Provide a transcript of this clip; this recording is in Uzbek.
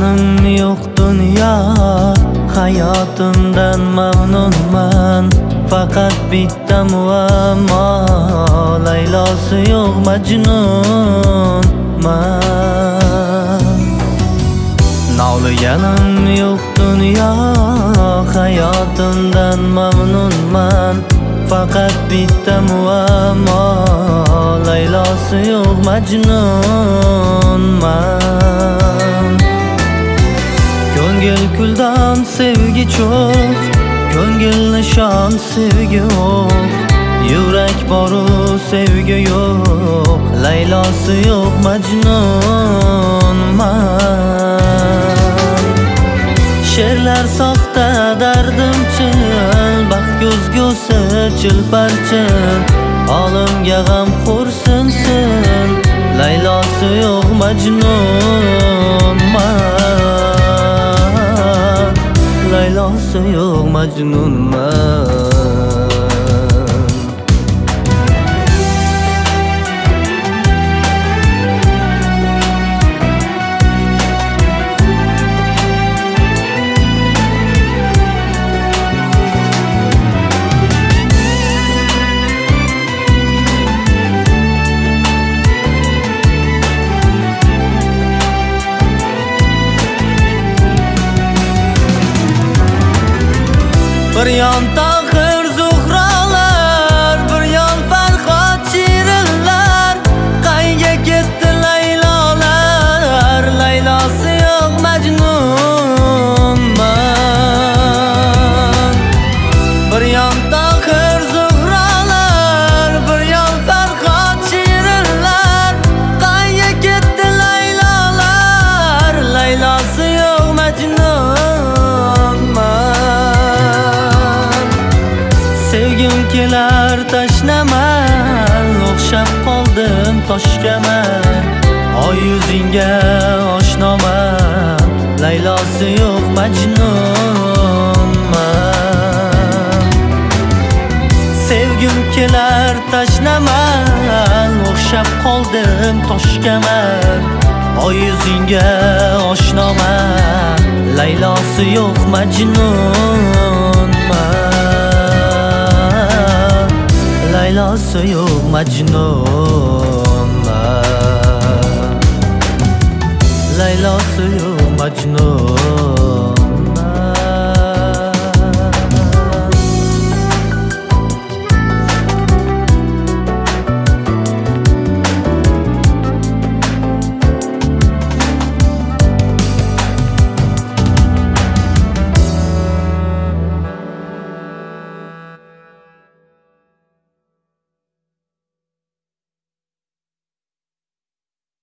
Navlayanim yo'q dunyo, hayotimdan mamnunman. Faqat bitta muammo, Laylosi yo'q Majnunman. Navlayanim yo'q dunyo, hayotimdan mamnunman. Faqat bitta muammo, Laylosi yo'q Majnunman. Ko'ngil kuldan sevgi cho'q, ko'ngil nishon sevgi yo'q. Yurak boru sevgi yo'q, Laylosi yo'q Majnunman. She'rlar soxta dardim chil, baxt ko'zgusi chilparchin. Olimga g'am xo'rsinsin, Laylosi yo'q Majnunman. Laylosi yo'q Majnunman. Bir yon Tohir Zuhrolar, bir yon Farhod Shirinlar. Qayga ketdi Laylolar, Laylosi yo'q Majnunman. Bir yon Tohir Zuhrolar, bir yon Farhod Shirinlar. Qayga ketdi Laylolar, Laylosi yo'q Majnunman. Sevgim kelar tashnaman, o'xshab qoldim toshgaman. Oy yuzingga oshnoman, Laylosi yo'q Majnunman. Sevgim kelar tashnaman, o'xshab qoldim toshgaman. Oy yuzingga oshnoman, Laylosi yo'q Majnunman. Laylosi yo'q Majnunman. Laylosi yo'q Majnun.